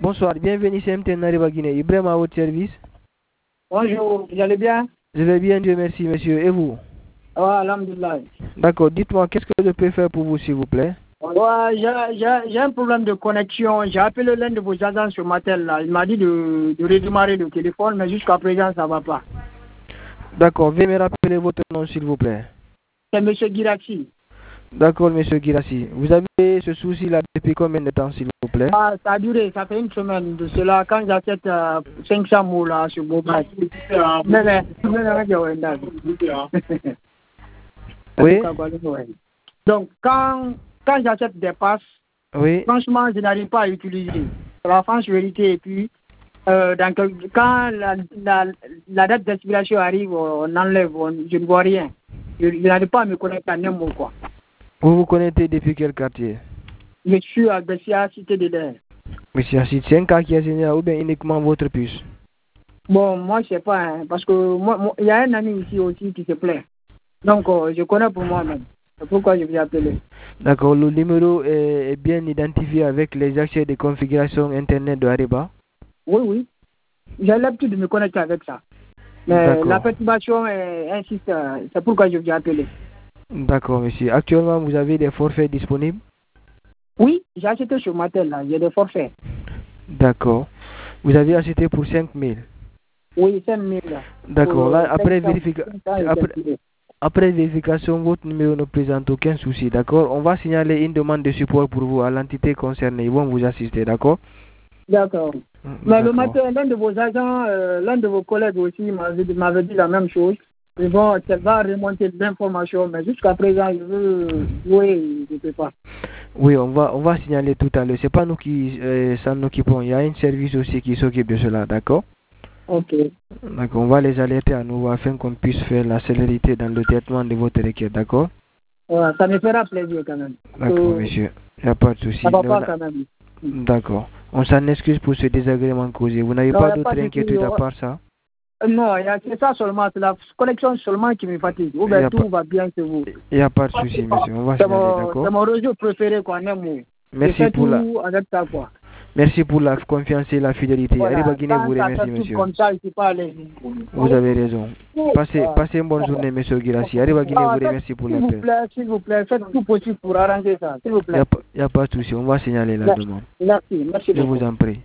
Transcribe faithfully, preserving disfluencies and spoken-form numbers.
Bonsoir, bienvenue chez M T N Arriba Guinée. Ibrahim à votre service. Bonjour, vous allez bien? Je vais bien, Dieu merci, monsieur. Et vous? Ah, alhamdoulilah. D'accord, dites-moi, qu'est-ce que je peux faire pour vous, s'il vous plaît? Ouais, j'ai- j'ai j'ai un problème de connexion. J'ai appelé l'un de vos agents ce matin là. Il m'a dit de, de redémarrer le téléphone, mais jusqu'à présent, ça ne va pas. D'accord, veuillez me rappeler votre nom, s'il vous plaît. C'est M. Girassi. D'accord, monsieur Girassi. Vous avez ce souci-là depuis combien de temps, s'il vous plaît? Ah, ça a duré, ça fait une semaine de cela. Quand j'achète euh, cinq cents mots là sur mobile. Mais, mais, Oui. Donc, quand, quand j'achète des passes, Oui. franchement, je n'arrive pas à utiliser. C'est la franche vérité. Et puis, euh, donc, quand la, la, la date d'expiration arrive, on enlève, on, je ne vois rien. Je, je n'arrive pas à me connecter à n'importe quoi. Vous vous connectez depuis quel quartier? Je suis à Bessia, Cité de l'air. Monsieur Assis, c'est un cas qui est génial ou bien uniquement votre puce? Bon, moi, je ne sais pas, hein, parce que moi, moi, il y a un ami ici aussi qui se plaint. Donc, euh, je connais pour moi-même. C'est pourquoi je vous ai appelé. D'accord, le numéro est, est bien identifié avec les accès de configuration Internet de Arriba? Oui, oui. J'ai l'habitude de me connecter avec ça. Mais la perturbation est, insiste, c'est pourquoi je vous ai appelé. D'accord, monsieur. Actuellement, vous avez des forfaits disponibles? Oui, j'ai acheté ce matin là, j'ai des forfaits. D'accord. Vous avez acheté pour cinq mille? Oui, cinq mille. D'accord. Là, après, vérifica... après, après vérification, votre numéro ne présente aucun souci, d'accord? On va signaler une demande de support pour vous à l'entité concernée. Ils vont vous assister, d'accord? D'accord. Mais le matin, l'un de vos agents, euh, l'un de vos collègues aussi m'avait m'avait dit la même chose. Et bon, ça va remonter l'information, mais jusqu'à présent, je veux jouer, je ne peux pas. Oui, on va, on va signaler tout à l'heure. C'est pas nous qui euh, s'en occupons. Il y a un service aussi qui s'occupe de cela, d'accord? Ok. D'accord, on va les alerter à nouveau afin qu'on puisse faire la célérité dans le traitement de votre requête, d'accord? Ouais, ça me fera plaisir quand même. D'accord, euh, monsieur. Il n'y a pas de souci. Ça va pas quand même. D'accord. On s'en excuse pour ce désagrément causé. Vous n'avez pas d'autres inquiétudes à part ça? Non, c'est ça seulement, c'est la connexion seulement qui me fatigue. Ou bien tout va bien chez vous. Il n'y a pas de souci, monsieur. On va signaler, d'accord? C'est mon réseau préféré, quoi, en un mot. Merci pour la... avec ça, quoi. Merci pour la confiance et la fidélité. Voilà. Arriba Guinée vous remercie, monsieur. Comme ça, il pas aller. Vous avez raison. Passez, passez une bonne journée, monsieur Girassi. Arriba Guinée ah, vous remercie pour l'appel. S'il vous plaît, s'il vous plaît, faites tout possible pour arranger ça. S'il vous plaît. Il n'y a, a pas de souci. On va signaler la demande. Merci, merci beaucoup. Je vous en prie.